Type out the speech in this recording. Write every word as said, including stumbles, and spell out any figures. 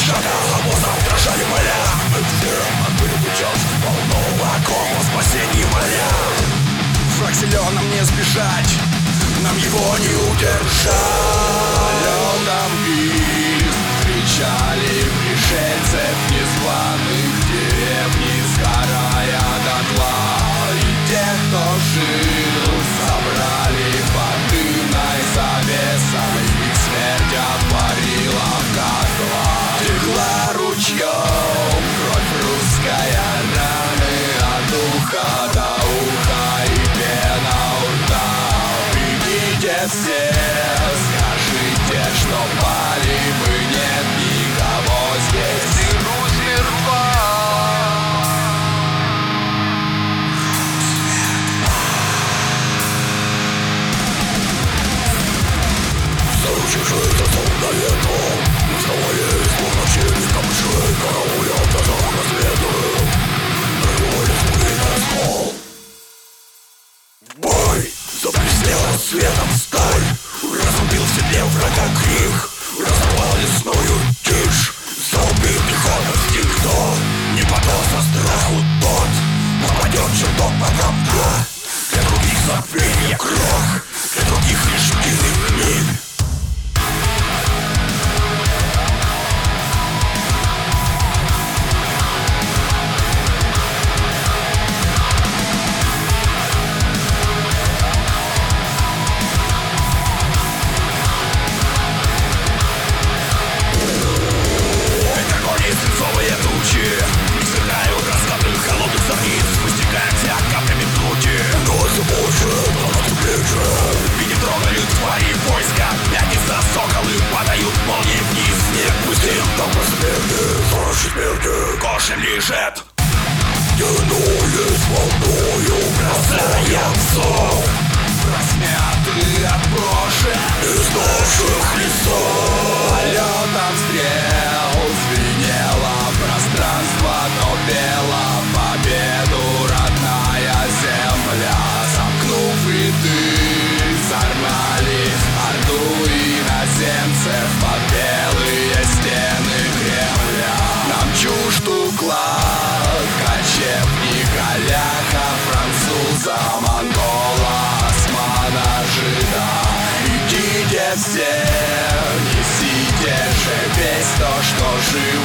шагах обозов дрожали поля. Мы все отбыли путем полного кома спасения моря. Враг силен, нам не сбежать, нам его не удержать. Лёдом бит встречали пришельцев незваных деревни, сгорая дотла. И тех, кто жил, собрали под дымной завесой. Их смерть обварила в котлах. Текла ручьем кровь русская, раны от уха до уха и пена у рта. Бегите все, скажите, что пали мы, нет никого здесь. И Русь мертва. Чужой застол на ветру. Мы вставали словно чили камыши, карауля в глазах разведываем. Рвались мы на раскол. Бой! Заблестела светом сталь. Разрубил в себе врага крик. Разорвал лесную тишь. Заубил пехотных тех, кто не подал со страху тот. Нападет чертог потомка. Для других забвение крох. Для других лишь милый миг. Видим, трогают твари войска. Пятница, соколы падают молнии вниз. Снег пустил до просветы, сорочи смерти кошем лежит. Тянулись волною, бросая зов. Просмятый отброшен из наших лесов. Полетом стрел звенело пространство, но пела победу родная земля. Замкнув ряды, сорвали орду иноземцев под белые стены Кремля. Нам чужд уклад кочевника, ляха, француза, монгола, османа, жида. Идите все, несите же весь то, что жил